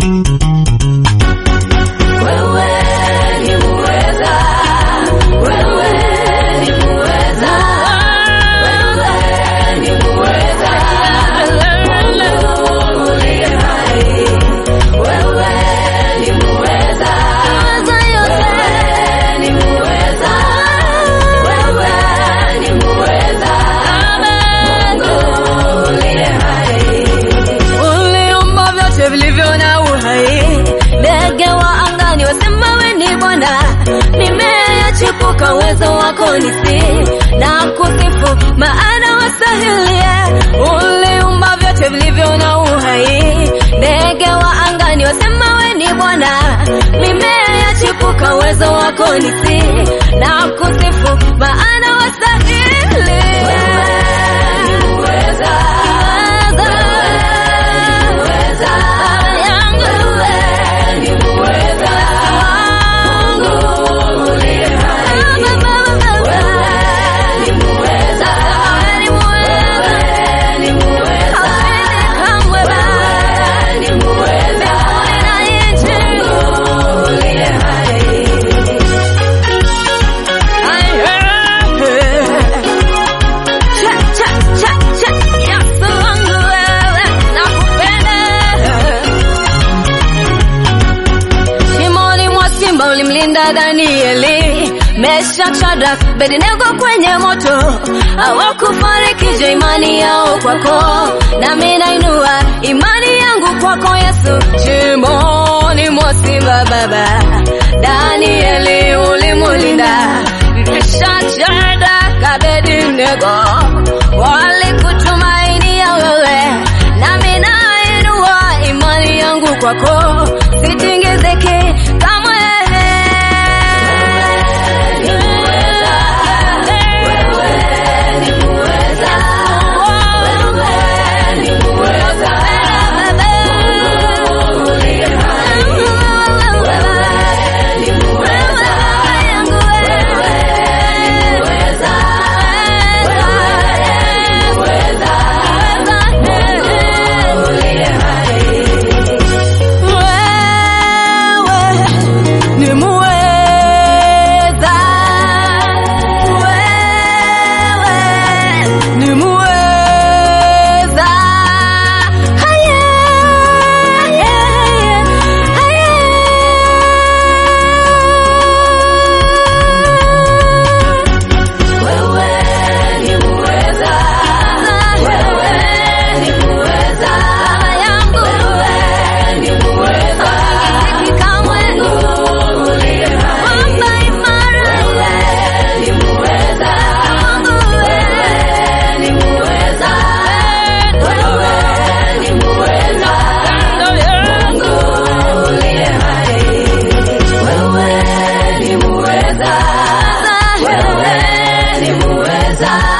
Nimeyachipuka uwezo wako nisi na kusifu maana wasahilia. Uliumba vyote vilivyo na uhai, ndege wa angani wasema wewe ni Bwana. Nimeyachipuka uwezo wako nisi na kusifu maana wasahilia. Ulimlinda Danieli, Meshach, Shadraka, Abednego kwenye moto. Hawakufariki je imani yao kwako, nami nainua imani yangu kwako Yesu. Shimoni mwa simba baba, Danieli ulimulinda. Meshach, Shadraka, Abednego walikutumainia wewe, nami nainua imani yangu kwako. Sitingiziki kamwe. Wewe ni muweza.